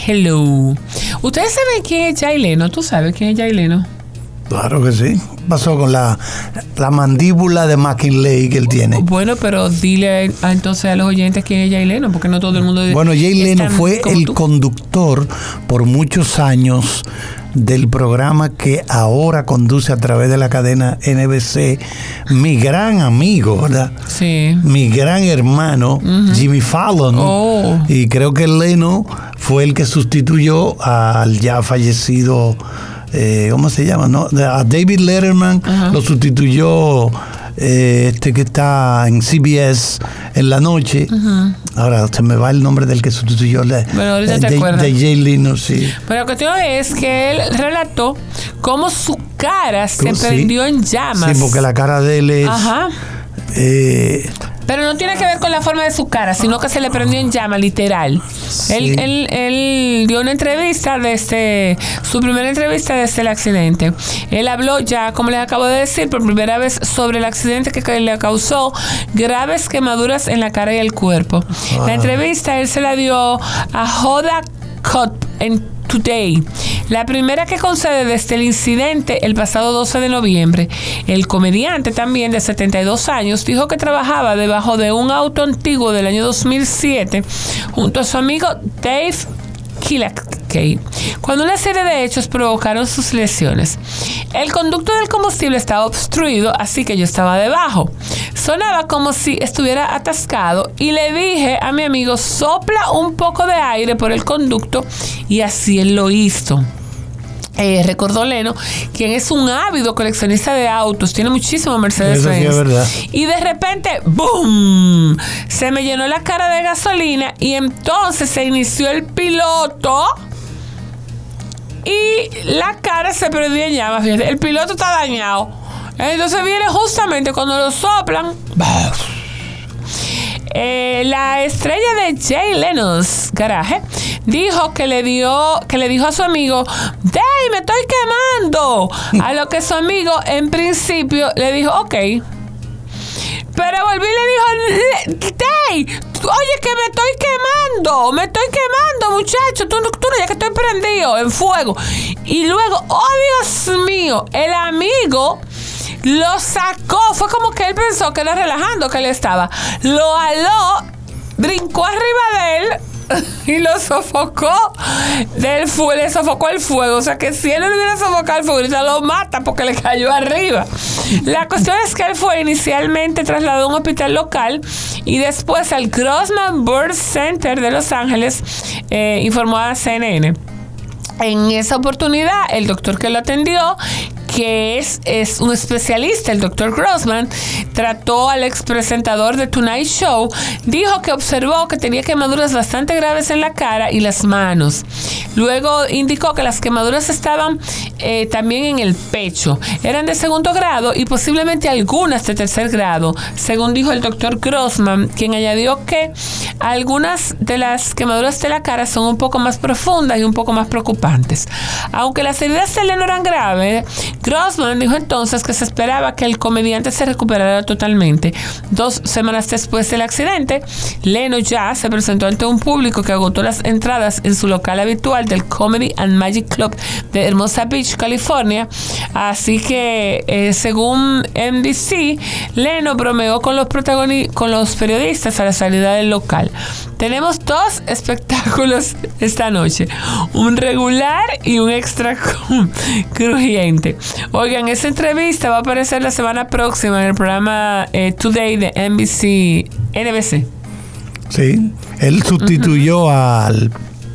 Hello. ¿Ustedes saben quién es Jay Leno? ¿Tú sabes quién es Jay Leno? Claro que sí. Pasó con la mandíbula de McKinley que él tiene. Bueno, pero dile entonces a los oyentes quién es Jay Leno, porque no todo el mundo... Bueno, Jay Leno fue el conductor por muchos años del programa que ahora conduce a través de la cadena NBC, mi gran amigo, ¿verdad? Sí. Mi gran hermano, Jimmy Fallon. Oh. Y creo que Leno fue el que sustituyó al ya fallecido... ¿cómo se llama? ¿No? A David Letterman. Lo sustituyó que está en CBS en la noche. Ahora se me va el nombre del que sustituyó bueno, ahorita te acuerdas de Jay Leno, sí. Pero la cuestión es que él relató cómo su cara se prendió en llamas. Sí, porque la cara de él es... pero no tiene que ver con la forma de su cara, sino que se le prendió en llama, literal. Sí. Él dio una entrevista su primera entrevista desde el accidente. Él habló ya, como les acabo de decir, por primera vez sobre el accidente que le causó graves quemaduras en la cara y el cuerpo. La entrevista él se la dio a Hoda Kotb en Today, la primera que concede desde el incidente el pasado 12 de noviembre. El comediante, también de 72 años, dijo que trabajaba debajo de un auto antiguo del año 2007 junto a su amigo Dave Kilakey, cuando una serie de hechos provocaron sus lesiones. El conducto del combustible estaba obstruido, así que yo estaba debajo. Sonaba como si estuviera atascado y le dije a mi amigo, sopla un poco de aire por el conducto, y así él lo hizo. Recordó Leno, quien es un ávido coleccionista de autos, tiene muchísimo Mercedes-Benz. Sí, es verdad. Y de repente, ¡boom!, se me llenó la cara de gasolina y entonces se inició el piloto y la cara se prendió en llamas. Fíjate, el piloto está dañado. Entonces viene justamente cuando lo soplan. La estrella de Jay Leno's Garage dijo que le dijo a su amigo, Dave, me estoy quemando. A lo que su amigo en principio le dijo, ok. Pero volvió y le dijo, Dave, oye, que me estoy quemando, muchacho, tú ya que estoy prendido en fuego. Y luego, oh Dios mío, el amigo lo sacó. Fue como que él pensó que era relajando que él estaba. Lo aló, brincó arriba de él y lo sofocó le sofocó el fuego. O sea que si él no le hubiera sofocado el fuego, ahorita lo mata porque le cayó arriba. La cuestión es que él fue inicialmente trasladado a un hospital local y después al Grossman Birth Center de Los Ángeles, informó a CNN. En esa oportunidad, el doctor que lo atendió, que es un especialista, el Dr. Grossman, trató al expresentador de Tonight Show, dijo que observó que tenía quemaduras bastante graves en la cara y las manos. Luego indicó que las quemaduras estaban también en el pecho. Eran de segundo grado y posiblemente algunas de tercer grado, según dijo el Dr. Grossman, quien añadió que algunas de las quemaduras de la cara son un poco más profundas y un poco más preocupantes. Aunque las heridas de Leno eran graves, Grossman dijo entonces que se esperaba que el comediante se recuperara totalmente. 2 semanas después del accidente, Leno ya se presentó ante un público que agotó las entradas en su local habitual del Comedy and Magic Club de Hermosa Beach, California. Así que, según NBC, Leno bromeó con los periodistas a la salida del local. Tenemos 2 espectáculos esta noche, un regular y un extra crujiente. Oigan, esa entrevista va a aparecer la semana próxima en el programa Today de NBC. Sí, él sustituyó al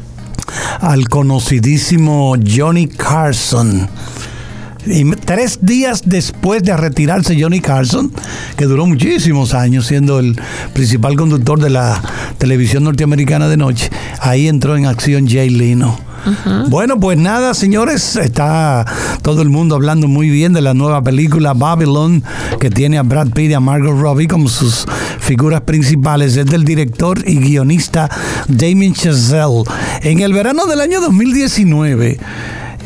conocidísimo Johnny Carson. Y 3 días después de retirarse Johnny Carson, que duró muchísimos años siendo el principal conductor de la televisión norteamericana de noche, ahí entró en acción Jay Leno. Bueno, pues nada, señores, está todo el mundo hablando muy bien de la nueva película Babylon, que tiene a Brad Pitt y a Margot Robbie como sus figuras principales. Es del director y guionista Damien Chazelle. En el verano del año 2019,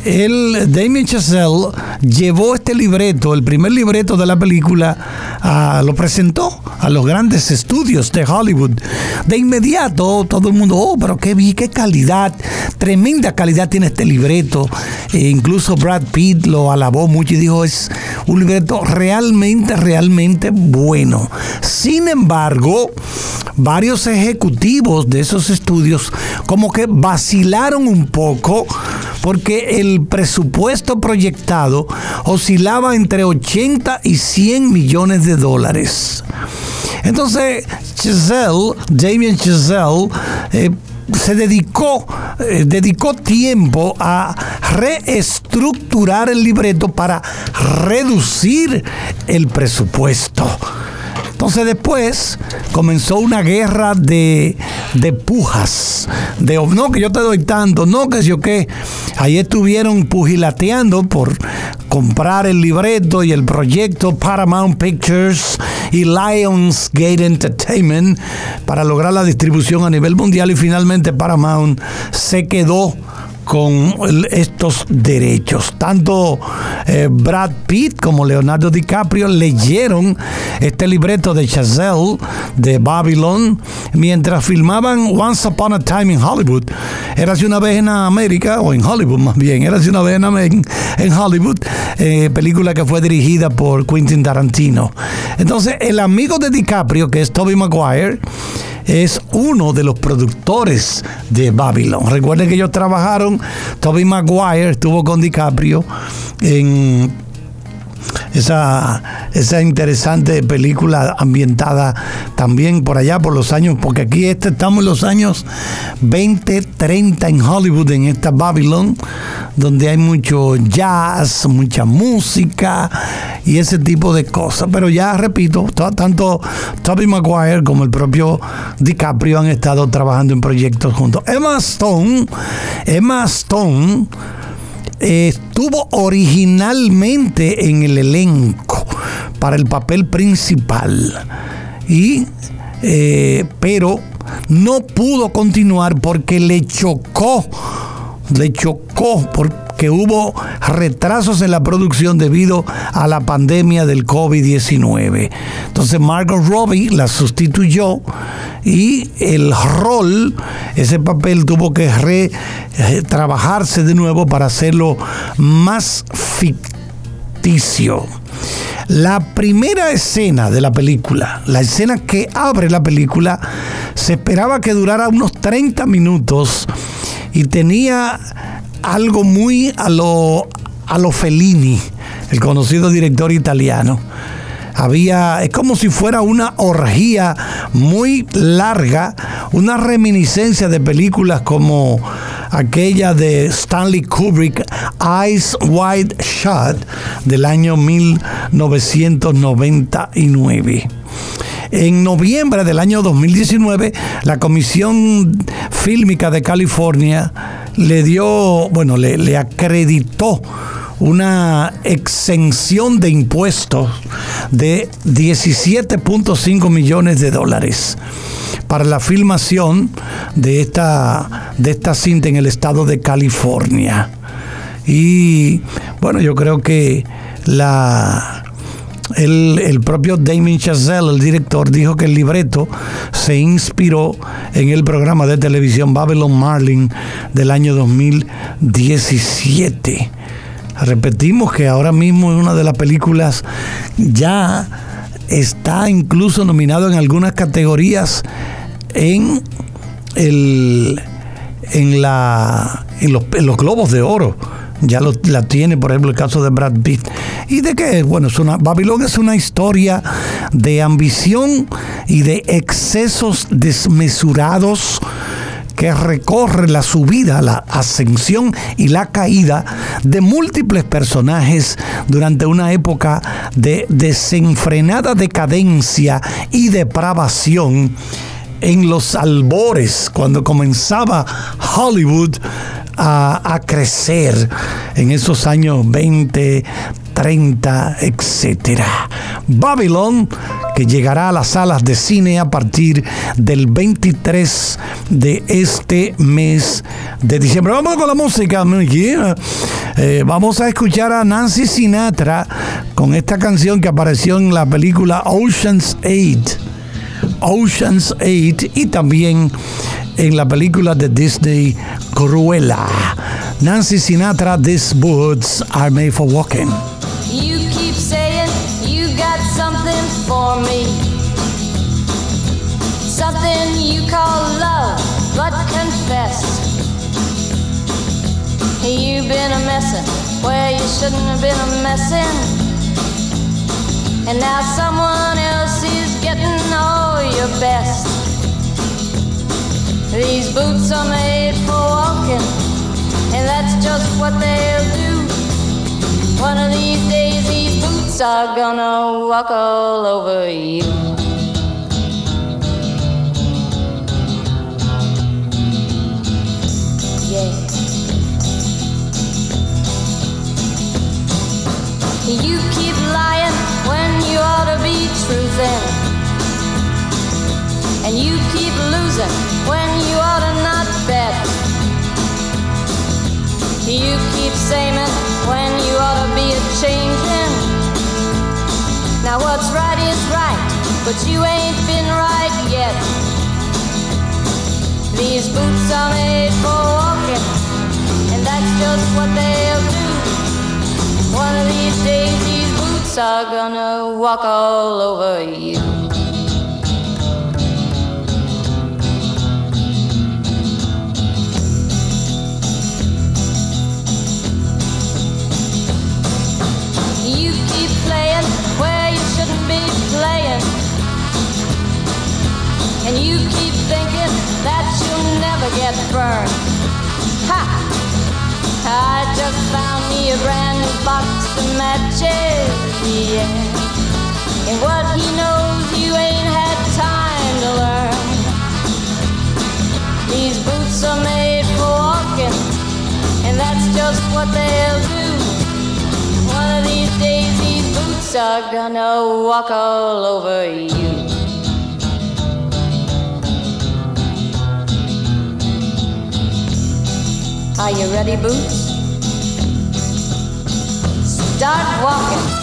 Damien Chazelle llevó este libreto, el primer libreto de la película, lo presentó a los grandes estudios de Hollywood. De inmediato todo el mundo, pero qué calidad, tremenda calidad tiene este libreto. Incluso Brad Pitt lo alabó mucho y dijo, es un libreto realmente bueno. Sin embargo, varios ejecutivos de esos estudios como que vacilaron un poco, porque el presupuesto proyectado oscilaba entre 80 y 100 millones de dólares. Entonces, Damien Chazelle, se dedicó tiempo a reestructurar el libreto para reducir el presupuesto. Entonces después comenzó una guerra de pujas, no que yo te doy tanto, no que yo qué. Ahí estuvieron pugilateando por comprar el libreto y el proyecto Paramount Pictures y Lionsgate Entertainment para lograr la distribución a nivel mundial, y finalmente Paramount se quedó con estos derechos. Tanto Brad Pitt como Leonardo DiCaprio leyeron este libreto de Chazelle de Babylon mientras filmaban Once Upon a Time in Hollywood. Érase una vez en América, o en Hollywood más bien, érase una vez en Hollywood, película que fue dirigida por Quentin Tarantino. Entonces, el amigo de DiCaprio, que es Tobey Maguire, es uno de los productores de Babylon. Recuerden que ellos trabajaron, Tobey Maguire estuvo con DiCaprio en esa interesante película ambientada también por allá por los años, porque aquí estamos en los años 20, 30 en Hollywood, en esta Babylon, donde hay mucho jazz, mucha música y ese tipo de cosas. Pero ya repito, tanto Tobey Maguire como el propio DiCaprio han estado trabajando en proyectos juntos. Emma Stone estuvo originalmente en el elenco para el papel principal, pero no pudo continuar porque le chocó porque hubo retrasos en la producción debido a la pandemia del COVID-19. Entonces Margot Robbie la sustituyó y el rol, ese papel tuvo que trabajarse de nuevo para hacerlo más ficticio. La primera escena de la película, la escena que abre la película, se esperaba que durara unos 30 minutos y tenía algo muy a lo Fellini, el conocido director italiano. Es como si fuera una orgía muy larga, una reminiscencia de películas como aquella de Stanley Kubrick, Eyes Wide Shut, del año 1999. En noviembre del año 2019, la Comisión Fílmica de California le acreditó una exención de impuestos de $17.5 millones para la filmación de esta cinta en el estado de California. Y bueno, yo creo que el propio Damien Chazelle, el director, dijo que el libreto se inspiró en el programa de televisión Babylon Marlin del año 2017. Repetimos que ahora mismo es una de las películas, ya está incluso nominado en algunas categorías en los Globos de Oro. Ya la tiene, por ejemplo, el caso de Brad Pitt. ¿Y de qué? Bueno, Babylon es una historia de ambición y de excesos desmesurados que recorre la subida, la ascensión y la caída de múltiples personajes durante una época de desenfrenada decadencia y depravación en los albores, cuando comenzaba Hollywood a crecer en esos años 20, 30, etcétera. Babylon, que llegará a las salas de cine a partir del 23 de este mes de diciembre. Vamos con la música. Vamos a escuchar a Nancy Sinatra con esta canción que apareció en la película Ocean's 8. Ocean's 8 y también en la película de Disney Cruella. Nancy Sinatra, These Woods Are Made for Walking. You keep saying you got something for me, something you call love, but confess you've been a messin' where you shouldn't have been a messin', and now someone else is getting all your best. These boots are made for walking, and that's just what they'll do. One of these days these boots are gonna walk all over you. Yeah. You keep lying when you ought to be truthin', and you keep losing when you ought to not bet. You keep saying when you ought to be a-changin'. Now what's right is right, but you ain't been right yet. These boots are made for walking, and that's just what they'll do. One of these days these boots are gonna walk all over you. You keep playing where you shouldn't be playing, and you keep thinking that you'll never get burned. Ha! I just found me a brand new box of matches, yeah. And what he knows you ain't had time to learn. These boots are made for walking, and that's just what they'll do. One of these days these boots are gonna walk all over you. Are you ready, Boots? Start walking.